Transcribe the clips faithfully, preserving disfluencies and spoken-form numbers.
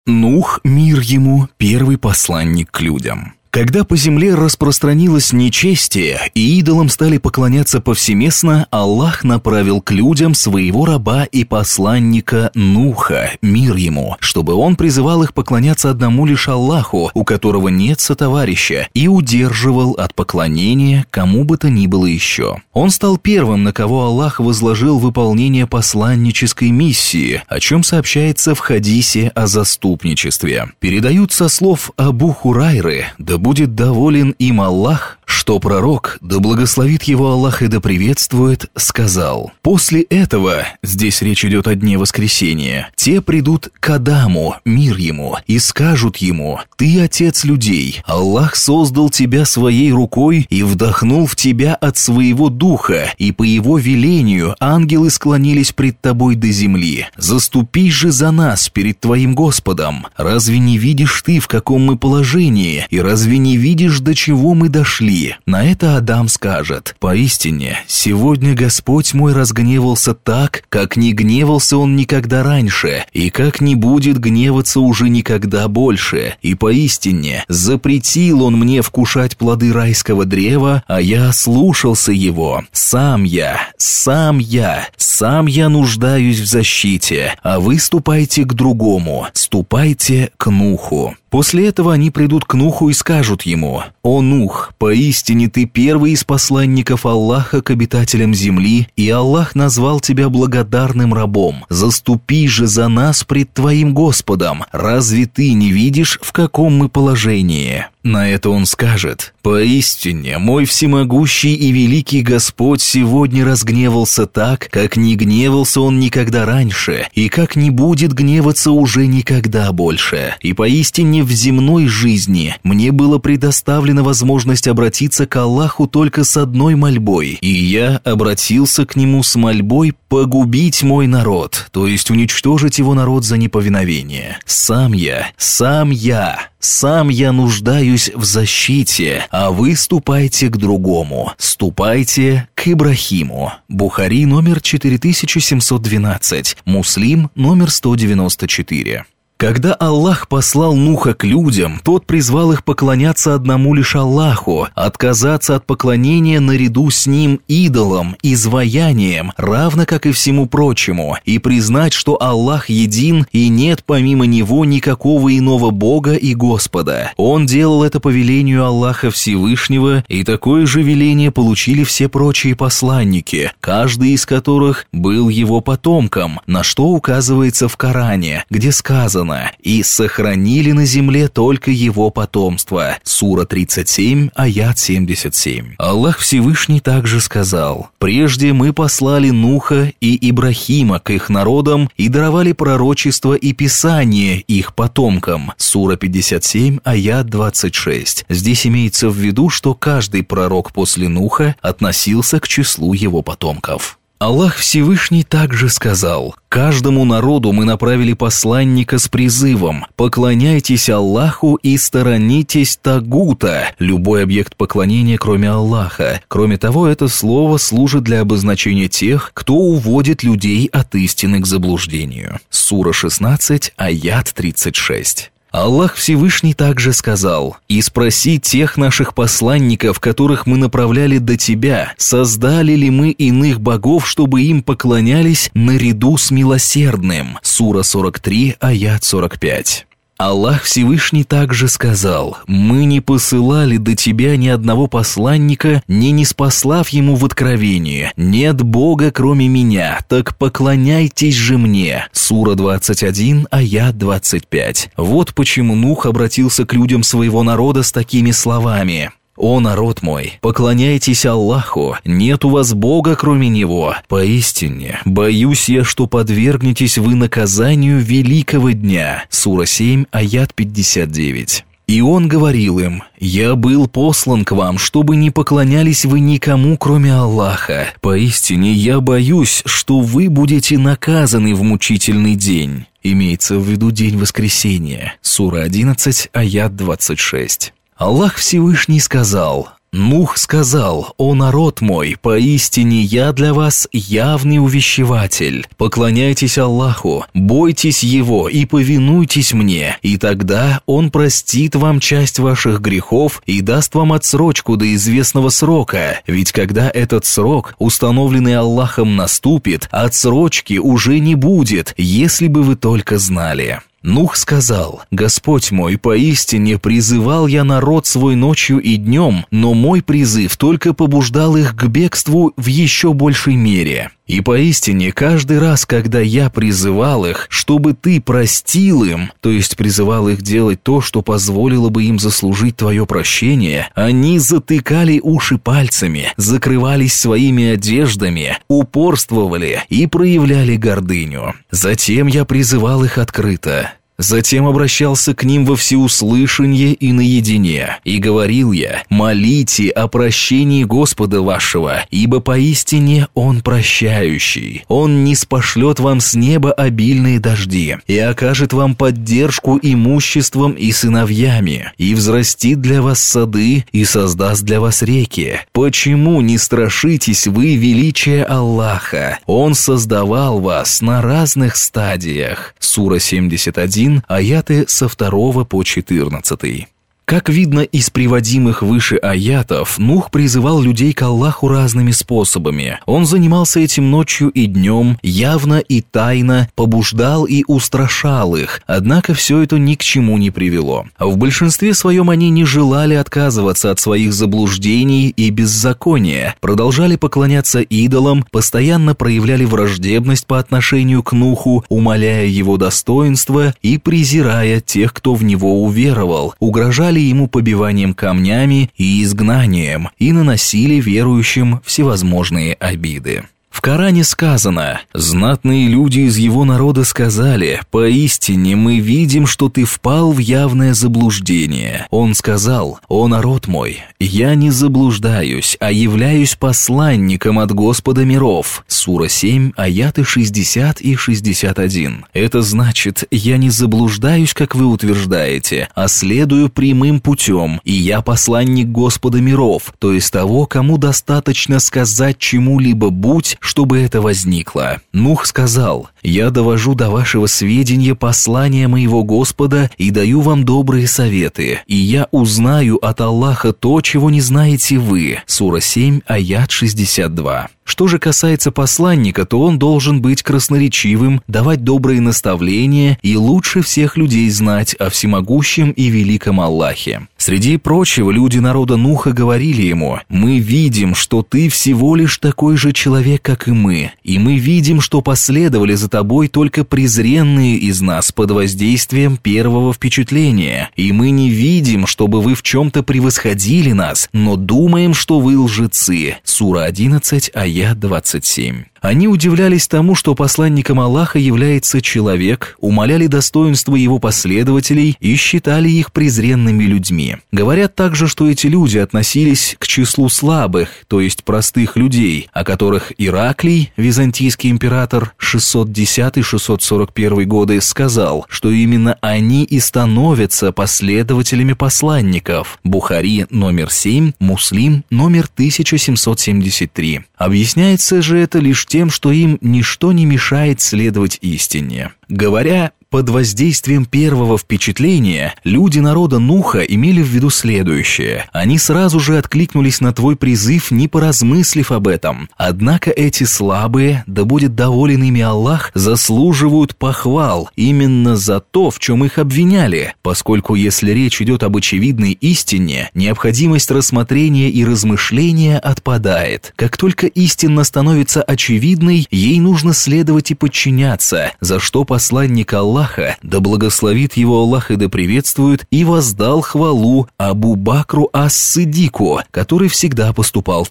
Нух, мир ему, первый посланник к людям. Когда по земле распространилось нечестие и идолам стали поклоняться повсеместно, Аллах направил к людям своего раба и посланника Нуха, мир ему, чтобы он призывал их поклоняться одному лишь Аллаху, у которого нет сотоварища, и удерживал от поклонения кому бы то ни было еще. Он стал первым, на кого Аллах возложил выполнение посланнической миссии, о чем сообщается в хадисе о заступничестве. Передают со слов Абу Хурайры, да будет доволен им Аллах, что пророк, да благословит его Аллах и да приветствует, сказал: «После этого, здесь речь идет о дне воскресения, те придут к Адаму, мир ему, и скажут ему: ты отец людей, Аллах создал тебя своей рукой и вдохнул в тебя от своего духа, и по его велению ангелы склонились пред тобой до земли. Заступись же за нас перед твоим Господом. Разве не видишь ты, в каком мы положении, и разве не видишь, до чего мы дошли?» На это Адам скажет: «Поистине, сегодня Господь мой разгневался так, как не гневался он никогда раньше, и как не будет гневаться уже никогда больше. И поистине, запретил он мне вкушать плоды райского древа, а я слушался его. Сам я, сам я, сам я нуждаюсь в защите, а вы ступайте к другому, ступайте к Нуху». После этого они придут к Нуху и скажут ему: «О Нух, поистине ты первый из посланников Аллаха к обитателям земли, и Аллах назвал тебя благодарным рабом. Заступи же за нас пред твоим Господом. Разве ты не видишь, в каком мы положении?» На это он скажет: «Поистине, мой всемогущий и великий Господь сегодня разгневался так, как не гневался он никогда раньше, и как не будет гневаться уже никогда больше. И поистине в земной жизни мне было предоставлена возможность обратиться к Аллаху только с одной мольбой, и я обратился к Нему с мольбой погубить мой народ, то есть уничтожить его народ за неповиновение. Сам я, сам я, сам я нуждаюсь в защите, а вы ступайте к другому, ступайте к Ибрахиму». Бухари номер четыре тысячи семьсот двенадцать, Муслим номер сто девяносто четыре. Когда Аллах послал Нуха к людям, тот призвал их поклоняться одному лишь Аллаху, отказаться от поклонения наряду с ним идолам, изваянием, равно как и всему прочему, и признать, что Аллах един и нет помимо него никакого иного Бога и Господа. Он делал это по велению Аллаха Всевышнего, и такое же веление получили все прочие посланники, каждый из которых был его потомком, на что указывается в Коране, где сказано: «И сохранили на земле только его потомство». Сура тридцать семь, аят семьдесят семь. Аллах Всевышний также сказал: «Прежде мы послали Нуха и Ибрахима к их народам и даровали пророчество и писание их потомкам». Сура пятьдесят семь, аят двадцать шесть. Здесь имеется в виду, что каждый пророк после Нуха относился к числу его потомков. Аллах Всевышний также сказал: «Каждому народу мы направили посланника с призывом: поклоняйтесь Аллаху и сторонитесь тагута, любой объект поклонения, кроме Аллаха. Кроме того, это слово служит для обозначения тех, кто уводит людей от истины к заблуждению». Сура шестнадцать, аят тридцать шесть. Аллах Всевышний также сказал: «И спроси тех наших посланников, которых мы направляли до тебя, создали ли мы иных богов, чтобы им поклонялись наряду с милосердным». Сура сорок три, аят сорок пять. Аллах Всевышний также сказал: «Мы не посылали до тебя ни одного посланника, не ниспослав ему в откровение: нет Бога, кроме меня, так поклоняйтесь же мне». Сура двадцать один, аят двадцать пять. Вот почему Нух обратился к людям своего народа с такими словами: «О народ мой, поклоняйтесь Аллаху, нет у вас Бога, кроме Него. Поистине, боюсь я, что подвергнетесь вы наказанию великого дня». Сура семь, аят пятьдесят девять. И он говорил им: «Я был послан к вам, чтобы не поклонялись вы никому, кроме Аллаха. Поистине, я боюсь, что вы будете наказаны в мучительный день». Имеется в виду день воскресения. Сура одиннадцать, аят двадцать шесть. Аллах Всевышний сказал: Нух сказал: «О народ мой, поистине я для вас явный увещеватель. Поклоняйтесь Аллаху, бойтесь Его и повинуйтесь мне, и тогда Он простит вам часть ваших грехов и даст вам отсрочку до известного срока, ведь когда этот срок, установленный Аллахом, наступит, отсрочки уже не будет, если бы вы только знали». Нух сказал: «Господь мой, поистине призывал я народ свой ночью и днем, но мой призыв только побуждал их к бегству в еще большей мере. И поистине каждый раз, когда я призывал их, чтобы ты простил им, то есть призывал их делать то, что позволило бы им заслужить твое прощение, они затыкали уши пальцами, закрывались своими одеждами, упорствовали и проявляли гордыню. Затем я призывал их открыто. Затем обращался к ним во всеуслышание и наедине, и говорил я: молите о прощении Господа вашего, ибо поистине Он прощающий. Он ниспошлет вам с неба обильные дожди, и окажет вам поддержку имуществом и сыновьями, и взрастит для вас сады, и создаст для вас реки. Почему не страшитесь вы величия Аллаха? Он создавал вас на разных стадиях». Сура семьдесят один, аяты со второго по четырнадцатый. Как видно из приводимых выше аятов, Нух призывал людей к Аллаху разными способами. Он занимался этим ночью и днем, явно и тайно, побуждал и устрашал их, однако все это ни к чему не привело. В большинстве своем они не желали отказываться от своих заблуждений и беззакония, продолжали поклоняться идолам, постоянно проявляли враждебность по отношению к Нуху, умаляя его достоинство и презирая тех, кто в него уверовал, угрожали ему побиванием камнями и изгнанием и наносили верующим всевозможные обиды. В Коране сказано: «Знатные люди из его народа сказали: поистине мы видим, что ты впал в явное заблуждение». Он сказал: «О народ мой, я не заблуждаюсь, а являюсь посланником от Господа миров». Сура семь, аяты шестьдесят и шестьдесят один. Это значит, я не заблуждаюсь, как вы утверждаете, а следую прямым путем, и я посланник Господа миров, то есть того, кому достаточно сказать чему-либо «будь», чтобы это возникло. Нух сказал: «Я довожу до вашего сведения послание моего Господа и даю вам добрые советы, и я узнаю от Аллаха то, чего не знаете вы». Сура семь, аят шестьдесят два. Что же касается посланника, то он должен быть красноречивым, давать добрые наставления и лучше всех людей знать о всемогущем и великом Аллахе. Среди прочего, люди народа Нуха говорили ему: «Мы видим, что ты всего лишь такой же человек, как и мы, и мы видим, что последовали за тобой только презренные из нас под воздействием первого впечатления, и мы не видим, чтобы вы в чем-то превосходили нас, но думаем, что вы лжецы». Сура одиннадцать, аят двадцать семь. Они удивлялись тому, что посланником Аллаха является человек, умаляли достоинство его последователей и считали их презренными людьми. Говорят также, что эти люди относились к числу слабых, то есть простых людей, о которых Ираклий, византийский император, шестьсот десятый — шестьсот сорок первый годы, сказал, что именно они и становятся последователями посланников. Бухари номер семь, Муслим номер тысяча семьсот семьдесят три. Объясняется же это лишь тем, что им ничто не мешает следовать истине. Говоря под воздействием первого впечатления, люди народа Нуха имели в виду следующее. Они сразу же откликнулись на твой призыв, не поразмыслив об этом. Однако эти слабые, да будет доволен ими Аллах, заслуживают похвал именно за то, в чем их обвиняли, поскольку если речь идет об очевидной истине, необходимость рассмотрения и размышления отпадает. Как только истина становится очевидной, ей нужно следовать и подчиняться, за что посланник Аллаха, да благословит его Аллах и да приветствует, и воздал хвалу Абу Бакру ас-Сиддику, который всегда поступал так.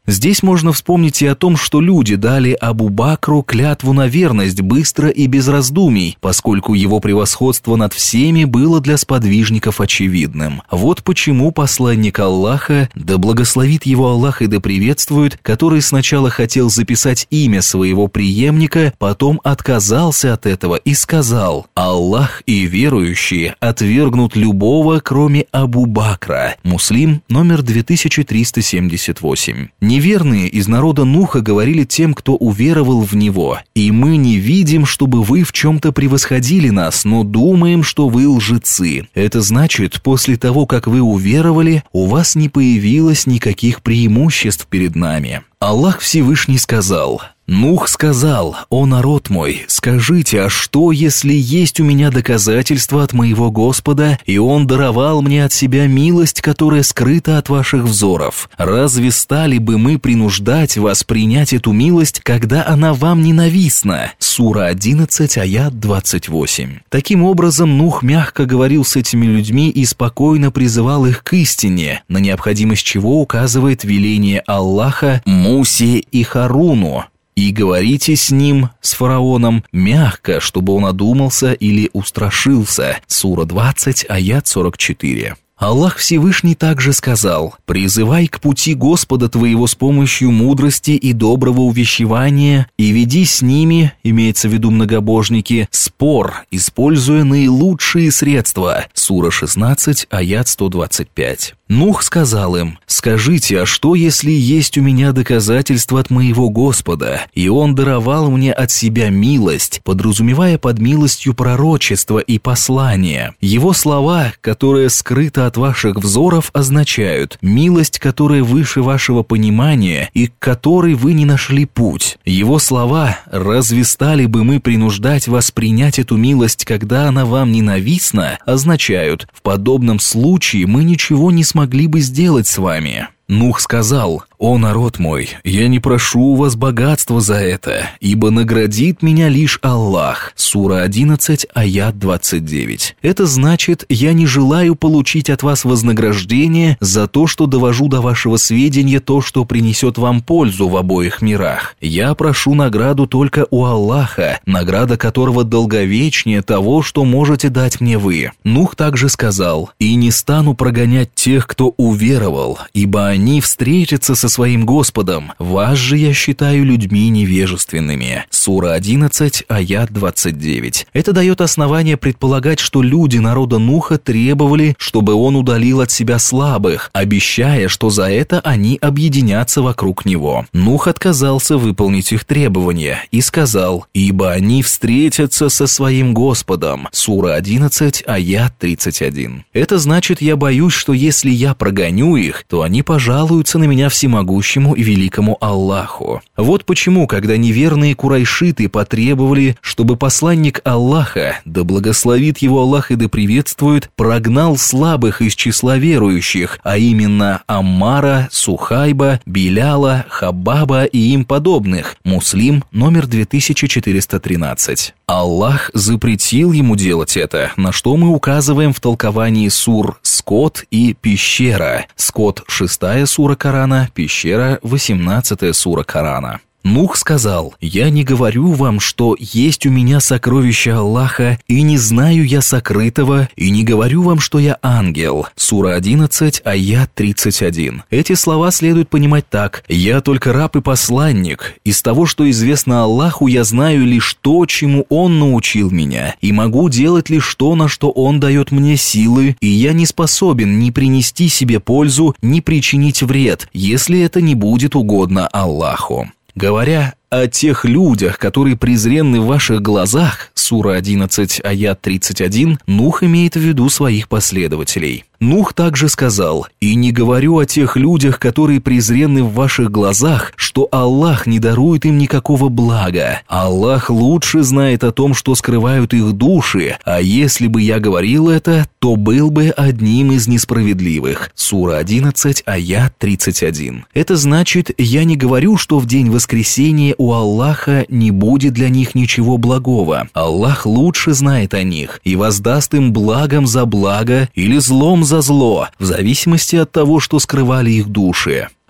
Здесь можно вспомнить и о том, что люди дали Абу Бакру клятву на верность быстро и без раздумий, поскольку его превосходство над всеми было для сподвижников очевидным. Вот почему посланник Аллаха, да благословит его Аллах и да приветствует, который сначала хотел записать имя своего преемника, потом отказался от этого и сказал: «Аллах и верующие отвергнут любого, кроме Абу Бакра». Муслим, номер две тысячи триста семьдесят восемь. Неверные из народа Нуха говорили тем, кто уверовал в него: «И мы не видим, чтобы вы в чем-то превосходили нас, но думаем, что вы лжецы». Это значит, после того, как вы уверовали, у вас не появилось никаких преимуществ перед нами. Аллах Всевышний сказал: «Нух сказал: «О народ мой, скажите, а что, если есть у меня доказательства от моего Господа, и Он даровал мне от себя милость, которая скрыта от ваших взоров? Разве стали бы мы принуждать вас принять эту милость, когда она вам ненавистна?» Сура одиннадцать, аят двадцать восемь. Таким образом, Нух мягко говорил с этими людьми и спокойно призывал их к истине, на необходимость чего указывает веление Аллаха Мусе и Харуну: «И говорите с ним, с фараоном, мягко, чтобы он одумался или устрашился». Сура двадцать, аят сорок четыре. Аллах Всевышний также сказал: «Призывай к пути Господа твоего с помощью мудрости и доброго увещевания, и веди с ними, имеется в виду многобожники, спор, используя наилучшие средства». Сура шестнадцать, аят сто двадцать пять. Нух сказал им: «Скажите, а что, если есть у меня доказательства от моего Господа, и Он даровал мне от себя милость», подразумевая под милостью пророчество и послание. Его слова, которые скрыты от ваших взоров, означают «милость, которая выше вашего понимания и к которой вы не нашли путь». Его слова «разве стали бы мы принуждать вас принять эту милость, когда она вам ненавистна?» означают «в подобном случае мы ничего не смогли могли бы сделать с вами». Нух сказал: «О народ мой, я не прошу у вас богатства за это, ибо наградит меня лишь Аллах». Сура одиннадцать, аят двадцать девять. Это значит, я не желаю получить от вас вознаграждение за то, что довожу до вашего сведения то, что принесет вам пользу в обоих мирах. Я прошу награду только у Аллаха, награда которого долговечнее того, что можете дать мне вы. Нух также сказал: «И не стану прогонять тех, кто уверовал, ибо они Они встретятся со своим Господом. Вас же я считаю людьми невежественными». Сура одиннадцать, аят двадцать девять. Это дает основание предполагать, что люди народа Нуха требовали, чтобы он удалил от себя слабых, обещая, что за это они объединятся вокруг него. Нух отказался выполнить их требования и сказал: «Ибо они встретятся со своим Господом». Сура одиннадцать, аят тридцать один. Это значит, я боюсь, что если я прогоню их, то они, пожалуй, жалуются на меня всемогущему и великому Аллаху. Вот почему, когда неверные курайшиты потребовали, чтобы посланник Аллаха, да благословит его Аллах и да приветствует, прогнал слабых из числа верующих, а именно Аммара, Сухайба, Биляла, Хабаба и им подобных, Муслим, номер две тысячи четыреста тринадцать. Аллах запретил ему делать это, на что мы указываем в толковании сур «Скот» и «Пещера». Скот – шестая сура Корана, Пещера – восемнадцатая сура Корана. Нух сказал: «Я не говорю вам, что есть у меня сокровища Аллаха, и не знаю я сокрытого, и не говорю вам, что я ангел». Сура одиннадцать, аят тридцать один. Эти слова следует понимать так: «Я только раб и посланник. Из того, что известно Аллаху, я знаю лишь то, чему Он научил меня, и могу делать лишь то, на что Он дает мне силы, и я не способен ни принести себе пользу, ни причинить вред, если это не будет угодно Аллаху». Говоря о тех людях, которые презренны в ваших глазах, сура одиннадцать, аят тридцать один, Нух имеет в виду своих последователей. Нух также сказал: «И не говорю о тех людях, которые презренны в ваших глазах, что Аллах не дарует им никакого блага. Аллах лучше знает о том, что скрывают их души, а если бы я говорил это, то был бы одним из несправедливых». Сура одиннадцать, аят тридцать один. Это значит, я не говорю, что в день воскресения у Аллаха не будет для них ничего благого. Аллах лучше знает о них и воздаст им благом за благо или злом за зло, в зависимости от того, что скрывали их души.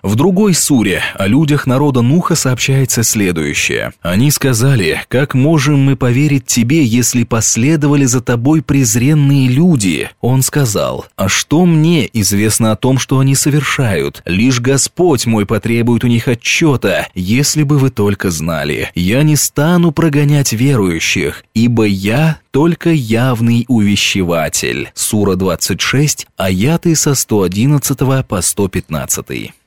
В другой суре о людях народа Нуха сообщается следующее. «Они сказали, как можем мы поверить тебе, если последовали за тобой презренные люди?» Он сказал, «А что мне известно о том, что они совершают? Лишь Господь мой потребует у них отчета, если бы вы только знали. Я не стану прогонять верующих, ибо я только явный увещеватель». Сура двадцать шесть, аяты со сто одиннадцатого по сто пятнадцатый.